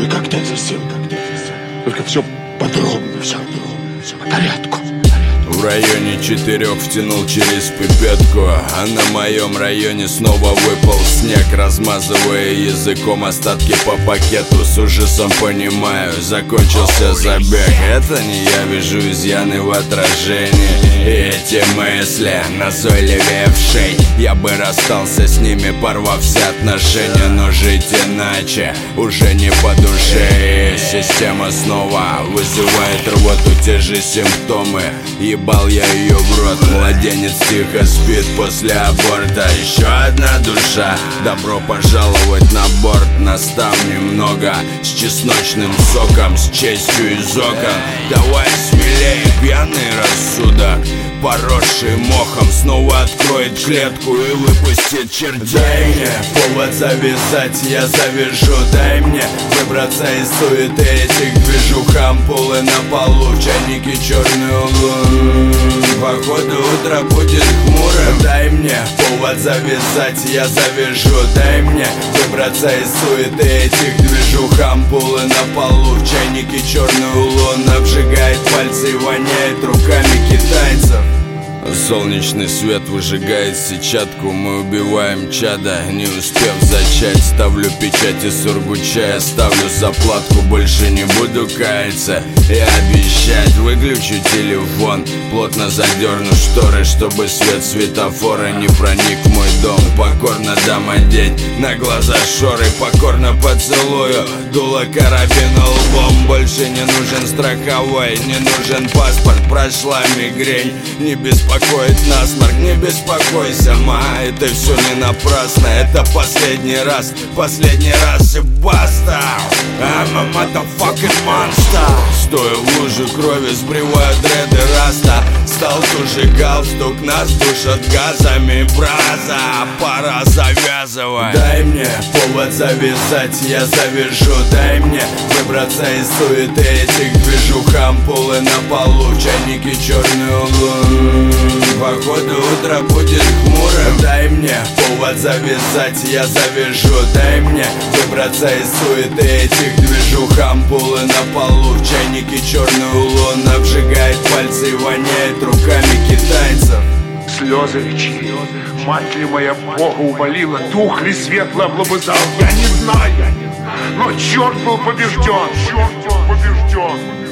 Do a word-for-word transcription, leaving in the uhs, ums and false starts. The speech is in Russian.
вы как совсем, только все подробно, все, все по порядку. В районе четырех втянул через пипетку, а на моем районе снова выпал снег, размазывая языком остатки по пакету. С ужасом понимаю, закончился забег. Это не я вижу изъяны в отражении, и эти мысли назойливее вшей. Я бы расстался с ними, порвав все отношения, но жить иначе уже не по душе. И система снова вызывает рвоту, те же симптомы. Ебал я ее в рот, младенец тихо спит после аборта. Еще одна душа, добро пожаловать на борт. Настав немного с чесночным соком, с честью из окон. Давай смелее, пьяный рассудок, поросший мохом, снова откроет клетку и выпустит чертей. Дай мне повод завязать, я завяжу. Дай мне выбраться из суеты этих движух. Ампулы на полу, в чайнике черный улун. Походу утро будет хмурым. Дай мне повод завязать, я завяжу. Дай мне выбраться из суеты этих движух. Ампулы на полу, в чайнике черный улун. Обжигает пальцы и воняет руками китайцев. Солнечный свет выжигает сетчатку. Мы убиваем чада, не успев зачать. Ставлю печать из сургуча, ставлю заплатку. Больше не буду каяться и обещать. Выключу телефон, плотно задерну шторы, чтобы свет светофора не проник в мой дом. Покорно дам одеть на глаза шоры, покорно поцелую дуло карабина лбом. Больше не нужен страховой, не нужен паспорт. Прошла мигрень, не беспокоит насморк. Не беспокойся, ма, это все не напрасно. Это последний раз, последний раз и баста. I'm a motherfucking monster. Стоя в луже крови, сбриваю дреды раста. Стал туже галстук, нас душат газами браза. Пора завязывать. Дай мне повод завязать, я завяжу. Дай мне выбраться из суеты этих движух. Ампулы на полу, в чайнике черный улун. Походу утро будет хмурым. Дай мне повод завязать, я завяжу. Дай мне выбраться из суеты этих движух. Ампулы на полу, в чайнике черный улун. Обжигает пальцы и воняет руками китайцев. Слезы речи, мать ли моя Бога умолила, дух ли светлый облобызал, я не знаю, но черт был побежден, черт был побежден.